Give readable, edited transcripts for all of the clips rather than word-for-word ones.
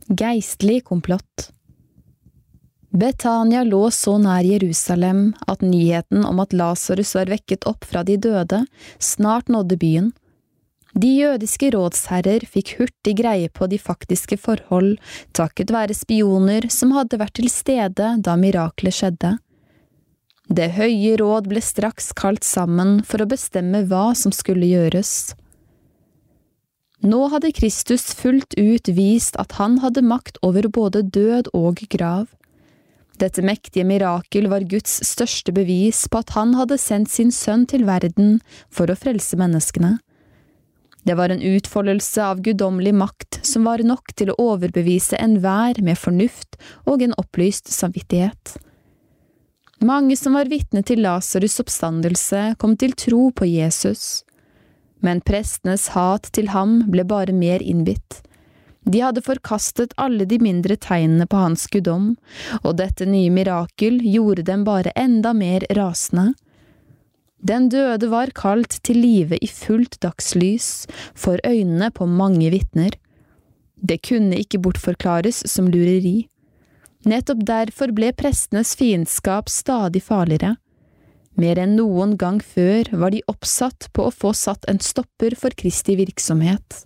Geistlig komplott. Betania lå så nær Jerusalem at nyheten om at Lazarus var vekket opp fra de døde snart nådde byen. De jødiske rådsherrer fikk hurtig greie på de faktiske forhold, takket være spioner som hadde vært til stede da miraklet skjedde. Det høye råd ble straks kalt sammen for å bestemme hva som skulle gjøres. Nå hadde Kristus fullt ut vist at han hadde makt over både død og grav. Dette mektige mirakel var Guds største bevis på at han hadde sendt sin sønn til verden for å frelse menneskene. Det var en utfoldelse av guddommelig makt som var nok til å overbevise enhver med fornuft og en opplyst samvittighet. Mange som var vitne til Lazarus' oppstandelse kom til tro på Jesus. Men prestenes hat til ham ble bare mer innbitt. De hadde forkastet alle de mindre tegnene på hans guddom, og dette nye mirakel gjorde dem bare enda mer rasende. Den døde var kalt til live i fullt dagslys, for øynene på mange vitner. Det kunne ikke bortforklares som lureri. Nettopp derfor ble prestenes fiendskap stadig farligere. Mer enn noen gang før var de oppsatt på å få satt en stopper for Kristi virksomhet.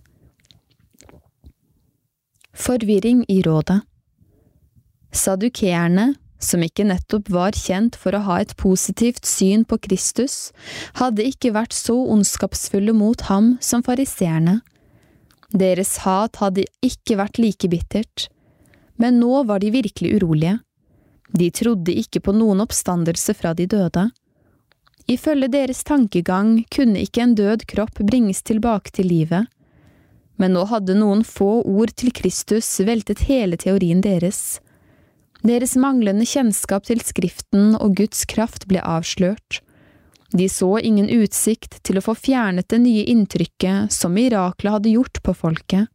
Forvirring i rådet. Sadukeerne, som ikke nettopp var kjent for å ha et positivt syn på Kristus, hadde ikke vært så ondskapsfulle mot ham som fariseerne. Deres hat hadde ikke vært like bittert, men nå var de virkelig urolige. De trodde ikke på noen oppstandelse fra de døde. Ifølge deres tankegang kunne ikke en død kropp bringes tilbake til livet, men nå hadde noen få ord til Kristus veltet hele teorien deres. Deres manglende kjennskap til Skriften og Guds kraft ble avslørt. De så ingen utsikt til å få fjernet det nye inntrykket som miraklet hadde gjort på folket.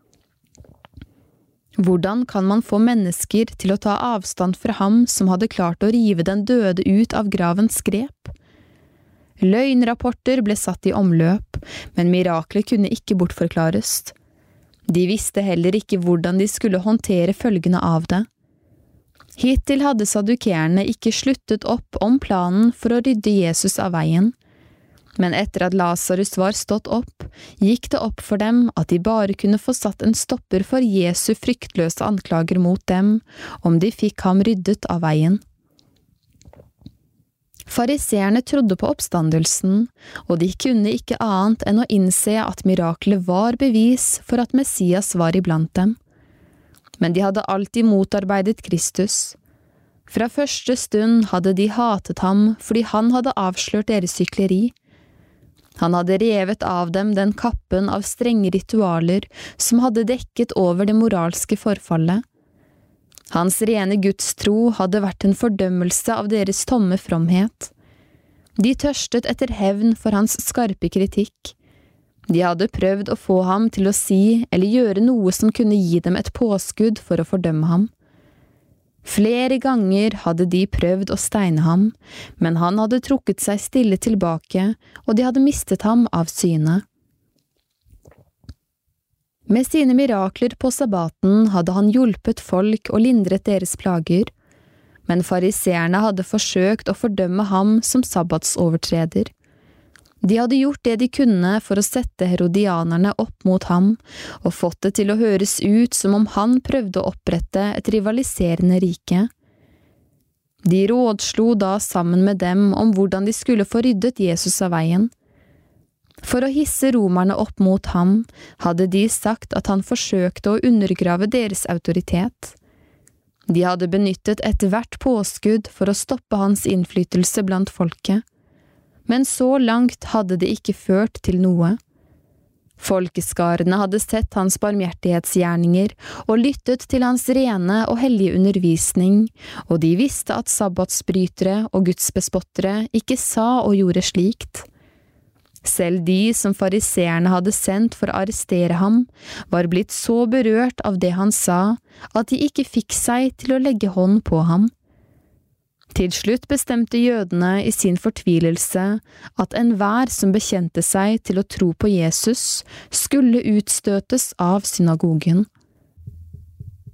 Hvordan kan man få mennesker til å ta avstand fra ham som hadde klart å rive den døde ut av gravens grep? Løgnrapporter ble satt i omløp, men miraklet kunne ikke bortforklares. De visste heller ikke hvordan de skulle håndtere følgene av det. Hittil hadde sadukeerne ikke sluttet opp om planen for å rydde Jesus av veien. Men etter at Lazarus var stått opp, gikk det opp for dem at de bare kunne få satt en stopper for Jesu fryktløse anklager mot dem, om de fikk ham ryddet av veien. Fariseerne trodde på oppstandelsen, og de kunne ikke annet enn å innse at miraklet var bevis for at Messias var iblant dem. Men de hadde alltid motarbeidet Kristus. Fra første stund hadde de hatet ham fordi han hadde avslørt deres hykleri. Han hadde revet av dem den kappen av strenge ritualer som hadde dekket over det moralske forfallet. Hans rene gudstro hadde vært en fordømmelse av deres tomme fromhet. De tørstet etter hevn for hans skarpe kritikk. De hadde prøvd å få ham til å si eller gjøre noe som kunne gi dem et påskudd for å fordømme ham. Flere ganger hadde de prøvd å steine ham, men han hadde trukket seg stille tilbake, og de hadde mistet ham av syne. Med sine mirakler på sabbaten hadde han hjulpet folk og lindret deres plager, men fariseerne hadde forsøkt å fordømme ham som sabbatsovertreder. De hadde gjort det de kunne for å sette herodianerne opp mot ham, og fått det til å høres ut som om han prøvde å opprette et rivaliserende rike. De rådslo da sammen med dem om hvordan de skulle få ryddet Jesus av veien. For å hisse romerne opp mot ham, hadde de sagt at han forsøkte å undergrave deres autoritet. De hadde benyttet ethvert påskudd for å stoppe hans innflytelse blant folket, men så langt hadde det ikke ført til noe. Folkeskarene hadde sett hans barmhjertighetsgjerninger og lyttet til hans rene og hellige undervisning, og de visste at sabbatsbrytere og gudsbespottere ikke sa og gjorde slikt. Selv de som fariseerne hadde sendt for å arrestere ham, var blitt så berørt av det han sa, at de ikke fikk seg til å legge hånd på ham. Til slutt bestemte jødene i sin fortvilelse at enhver som bekjente seg til å tro på Jesus, skulle utstøtes av synagogen.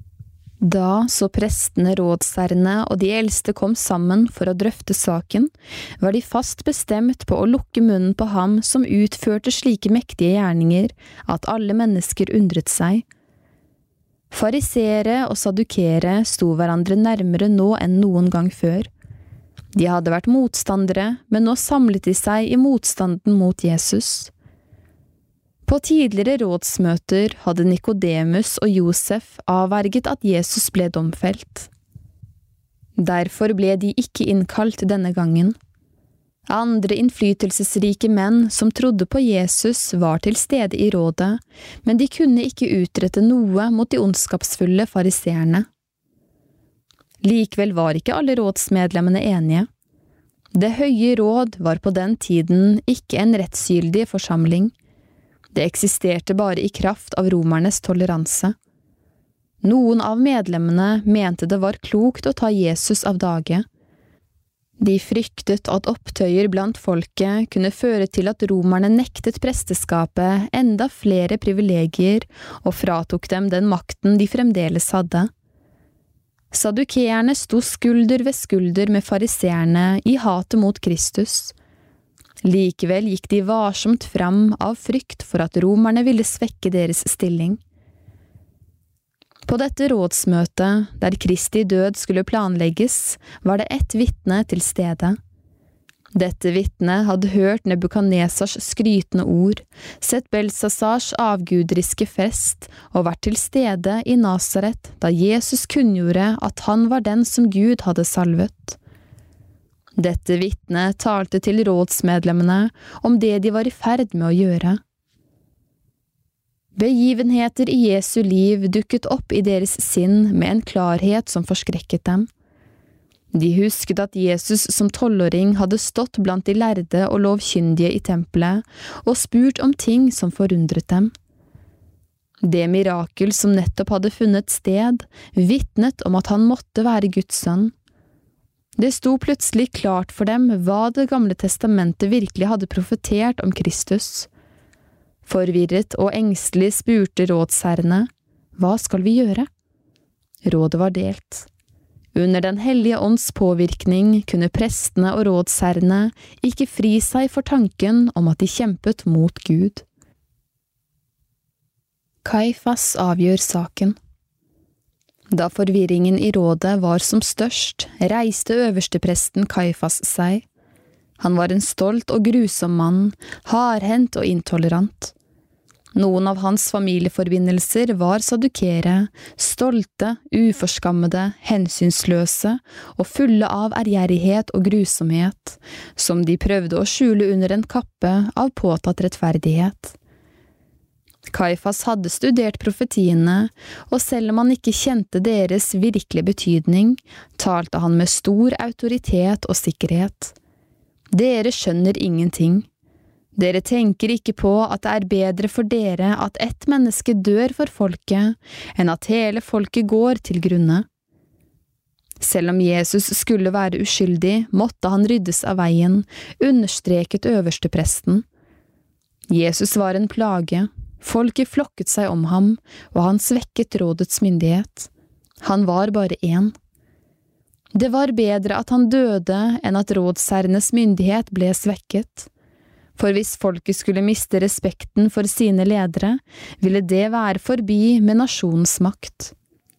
Da så prestene, rådsherrene og de eldste kom sammen for å drøfte saken, var de fast bestemt på å lukke munnen på ham som utførte slike mektige gjerninger at alle mennesker undret seg. Farisere og sadukere sto hverandre nærmere nå enn noen gang før. De hadde vært motstandere, men nå samlet de seg i motstanden mot Jesus. På tidligere rådsmøter hadde Nikodemus og Josef avverget at Jesus ble domfelt. Derfor ble de ikke innkalt denne gangen. Andre innflytelsesrike menn som trodde på Jesus var til stede i rådet, men de kunne ikke utrette noe mot de ondskapsfulle fariseerne. Likevel var ikke alle rådsmedlemmene enige. Det høye råd var på den tiden ikke en rettsgyldig forsamling. Det eksisterte bare i kraft av romernes toleranse. Noen av medlemmene mente det var klokt å ta Jesus av dage. De fryktet at opptøyer blant folket kunne føre til at romerne nektet presteskapet enda flere privilegier og fratok dem den makten de fremdeles hadde. Sadukeerne sto skulder ved skulder med fariseerne i hatet mot Kristus. Likevel gikk de varsomt fram av frykt for at romerne ville svekke deres stilling. På dette rådsmøtet, der Kristi død skulle planlegges, var det ett vitne til stede. Dette vitnet hadde hørt Nebukadnesars skrytende ord, sett Belsasars avguderiske fest og vært til stede i Nasaret da Jesus kunngjorde at han var den som Gud hadde salvet. Dette vitnet talte til rådsmedlemmene om det de var i ferd med å gjøre. Begivenheter i Jesu liv dukket opp i deres sinn med en klarhet som forskrekket dem. De husket at Jesus som 12-åring hadde stått blant de lærde og lovkyndige i tempelet og spurt om ting som forundret dem. Det mirakel som nettopp hadde funnet sted, vitnet om at han måtte være Guds sønn. Det sto plutselig klart for dem hva Det gamle testamentet virkelig hadde profetert om Kristus. Forvirret og engstelig spurte rådsherrene, hva skal vi gjøre? Rådet var delt. Under Den hellige ånds påvirkning kunne prestene og rådsherrene ikke fri seg for tanken om at de kjempet mot Gud. Kaifas avgjør saken. Da forvirringen i rådet var som størst, reiste øverstepresten Kaifas seg. Han var en stolt og grusom mann, hardhendt og intolerant. Noen av hans familieforbindelser var sadukere, stolte, uforskammede, hensynsløse og fulle av ærgjerrighet og grusomhet, som de prøvde å skjule under en kappe av påtatt rettferdighet. Kaifas hadde studert profetiene, og selv om han ikke kjente deres virkelige betydning, talte han med stor autoritet og sikkerhet. Dere skjønner ingenting. Dere tenker ikke på at det er bedre for dere at ett menneske dør for folket, enn at hele folket går til grunne. Selv om Jesus skulle være uskyldig, måtte han ryddes av veien, understreket øverstepresten. Jesus var en plage. Folket flokket seg om ham, og han svekket rådets myndighet. Han var bare én. Det var bedre at han døde enn at rådsherrenes myndighet ble svekket. For hvis folket skulle miste respekten for sine ledere, ville det være forbi med nasjonens makt.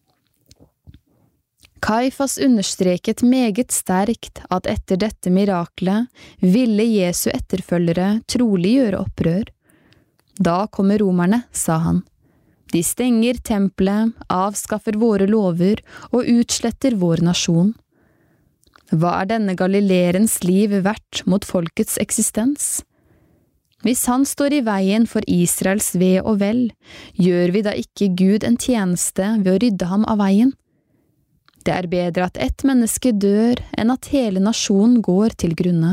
Kaifas understreket meget sterkt at etter dette miraklet ville Jesu etterfølgere trolig gjøre opprør. Da kommer romerne, sa han. De stenger tempelet, avskaffer våre lover og utsletter vår nasjon. Hva er denne galileerens liv verdt mot folkets eksistens? Hvis han står i veien for Israels ve og vel, gjør vi da ikke Gud en tjeneste ved å rydde ham av veien? Det er bedre at ett menneske dør enn at hele nasjonen går til grunne.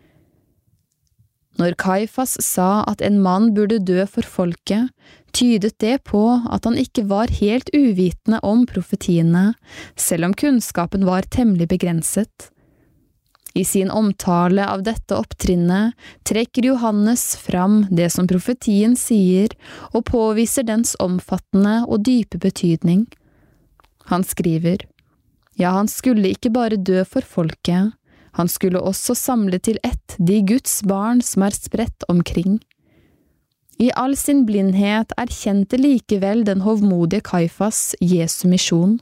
Når Kaifas sa at en mann burde dø for folket, tydet det på at han ikke var helt uvitende om profetiene, selv om kunnskapen var temmelig begrenset. I sin omtale av dette opptrinnet trekker Johannes fram det som profetien sier, og påviser dens omfattende og dype betydning. Han skriver, ja, han skulle ikke bare dø for folket, han skulle også samle til ett de Guds barn som spredt omkring. I all sin blindhet erkjente likevel den hovmodige Kaifas Jesu misjon.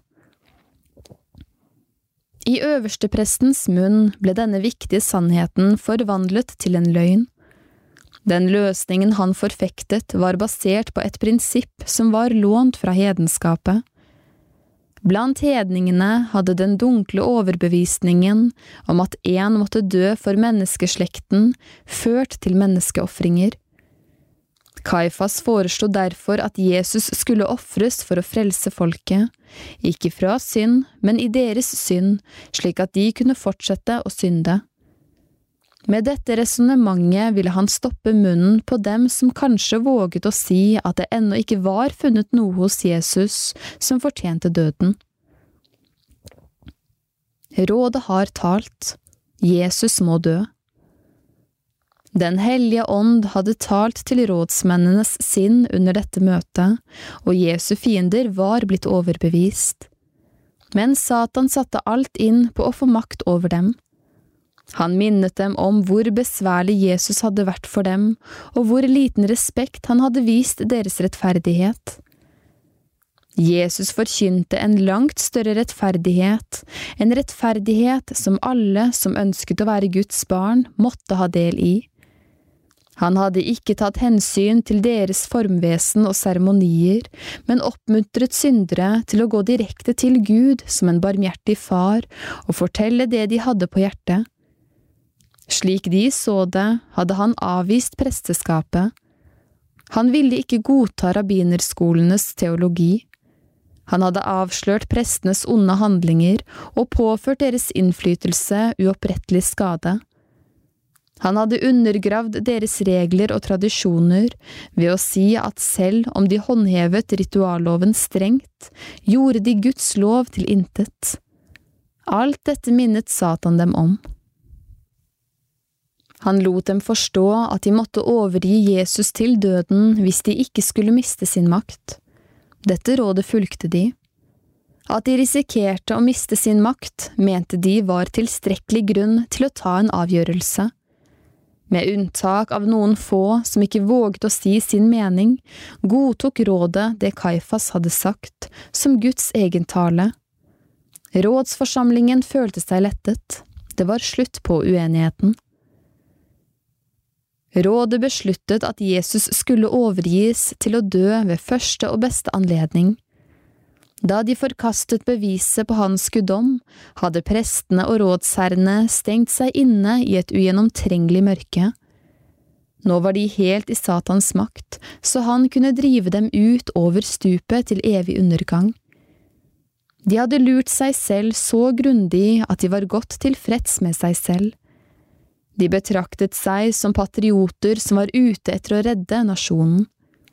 I øversteprestens munn ble denne viktige sannheten forvandlet til en løgn. Den løsningen han forfektet var basert på et prinsipp som var lånt fra hedenskapet. Blant hedningene hadde den dunkle overbevisningen om at en måtte dø for menneskeslekten ført til menneskeoffringer. Kaifas foreslo derfor at Jesus skulle offres for å frelse folket, ikke fra synd, men i deres synd, slik at de kunne fortsette å synde. Med dette resonementet ville han stoppe munnen på dem som kanskje våget å si at det ennå ikke var funnet noe hos Jesus som fortjente døden. Rådet har talt. Jesus må dø. Den hellige ånd hadde talt til rådsmennenes sinn under dette møtet, og Jesu fiender var blitt overbevist. Men Satan satte alt inn på å få makt over dem. Han minnet dem om hvor besværlig Jesus hadde vært for dem, og hvor liten respekt han hadde vist deres rettferdighet. Jesus forkynte en langt større rettferdighet, en rettferdighet som alle som ønsket å være Guds barn måtte ha del i. Han hadde ikke tatt hensyn til deres formvesen og seremonier, men oppmuntret syndere til å gå direkte til Gud som en barmhjertig far og fortelle det de hadde på hjertet. Slik de så det, hadde han avvist presteskapet. Han ville ikke godta rabbinerskolenes teologi. Han hadde avslørt prestenes onde handlinger og påført deres innflytelse uopprettelig skade. Han hadde undergravd deres regler og tradisjoner ved å si at selv om de håndhevet ritualloven strengt, gjorde de Guds lov til intet. Alt dette minnet Satan dem om. Han lot dem forstå at de måtte overgi Jesus til døden hvis de ikke skulle miste sin makt. Dette rådet fulgte de. At de risikerte å miste sin makt, mente de var tilstrekkelig grunn til å ta en avgjørelse. Med unntak av noen få som ikke våget å si sin mening, godtok rådet det Kaifas hadde sagt, som Guds egen tale. Rådsforsamlingen følte seg lettet. Det var slutt på uenigheten. Rådet besluttet at Jesus skulle overgis til å dø ved første og beste anledning. Da de forkastet beviset på hans guddom, hadde prestene og rådsherrene stengt seg inne i et ugjennomtrengelig mørke. Nå var de helt i Satans makt, så han kunne drive dem ut over stupet til evig undergang. De hadde lurt seg selv så grundig at de var godt tilfreds med seg selv. De betraktet seg som patrioter som var ute etter å redde nasjonen.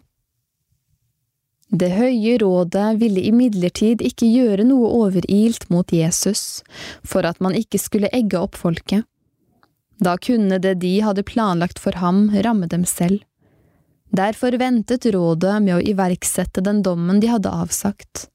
Det høye rådet ville imidlertid ikke gjøre noe overilt mot Jesus, for at man ikke skulle egge opp folket. Da kunne det de hadde planlagt for ham ramme dem selv. Derfor ventet rådet med å iverksette den dommen de hadde avsagt.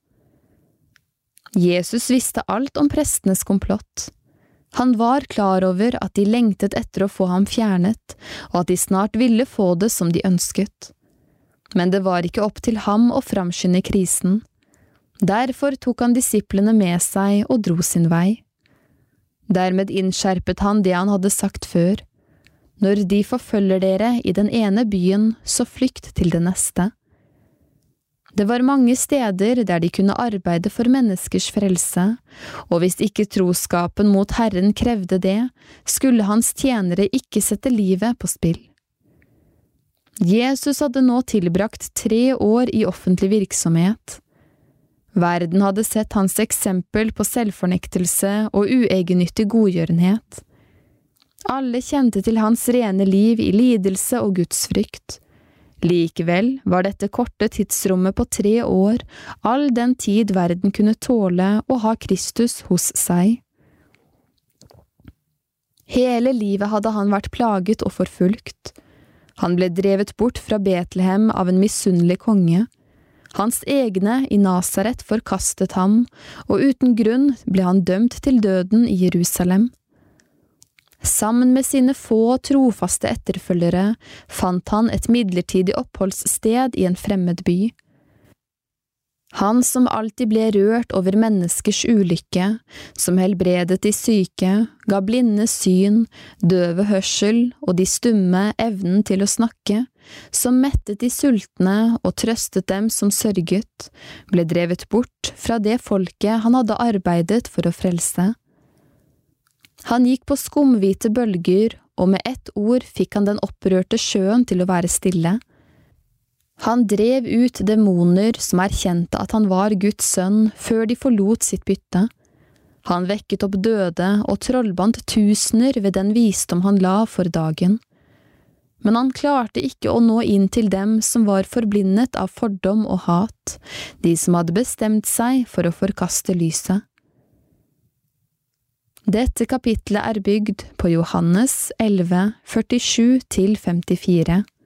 Jesus visste alt om prestenes komplott. Han var klar over at de lengtet etter å få ham fjernet, og at de snart ville få det som de ønsket. Men det var ikke opp til ham å framskynde krisen. Derfor tok han disiplene med seg og dro sin vei. Dermed innskjerpet han det han hadde sagt før. Når de forfølger dere i den ene byen, så flykt til den neste. Det var mange steder der de kunne arbeide for menneskers frelse, og hvis ikke troskapen mot Herren krevde det, skulle hans tjenere ikke sette livet på spill. Jesus hadde nå tilbrakt 3 år i offentlig virksomhet. Verden hadde sett hans eksempel på selvfornektelse og uegennyttig godgjørenhet. Alle kjente til hans rene liv i lidelse og gudsfrykt. Likevel var dette korte tidsrommet på 3 år all den tid verden kunne tåle å ha Kristus hos seg. Hele livet hadde han vært plaget og forfulgt. Han ble drevet bort fra Betlehem av en misunnelig konge. Hans egne i Nasaret forkastet ham, og uten grunn ble han dømt til døden i Jerusalem. Sammen med sine få trofaste etterfølgere fant han et midlertidig oppholdssted i en fremmed by. Han som alltid ble rørt over menneskers ulykke, som helbredet de syke, ga blinde syn, døve hørsel og de stumme evnen til å snakke, som mettet de sultne og trøstet dem som sørget, ble drevet bort fra det folket han hadde arbeidet for å frelse. Han gikk på skumhvite bølger, og med ett ord fikk han den opprørte sjøen til å være stille. Han drev ut demoner som erkjente at han var Guds sønn før de forlot sitt bytte. Han vekket opp døde og trollbandt tusener ved den visdom han la for dagen. Men han klarte ikke å nå inn til dem som var forblindet av fordom og hat, de som hadde bestemt seg for å forkaste lyset. Dette kapitlet er bygd på Johannes 11, 47–54.